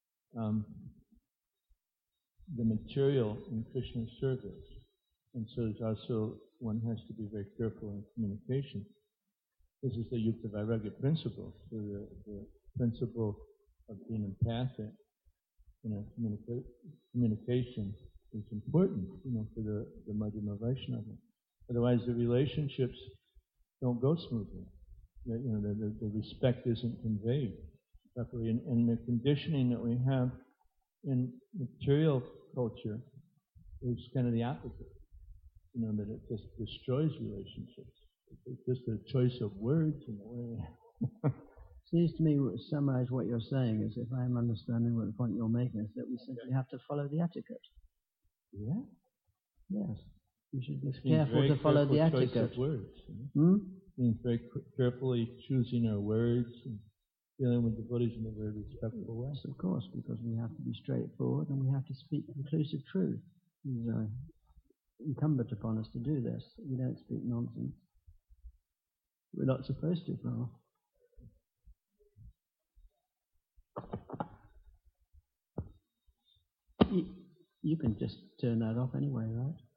the material in Krishna's service. And so there's also, one has to be very careful in communication. This is the Yukta Vairagya principle. So the principle of being empathic, communication is important, for the Madhyama Vaishnava. Otherwise the relationships don't go smoothly. The respect isn't conveyed properly. And the conditioning that we have in material culture is kind of the opposite. That it just destroys relationships. It's just a choice of words in a way. Seems to me, to summarize what you're saying is, if I'm understanding what the point you're making, is that we simply have to follow the etiquette. Yeah? Yes. We should be careful to follow the etiquette. Choice of words. Being very carefully choosing our words and dealing with devotees in a very respectful way. Yes, of course, because we have to be straightforward and we have to speak conclusive truth. It's incumbent upon us to do this. We don't speak nonsense. We're not supposed to, Father. You can just turn that off anyway, right?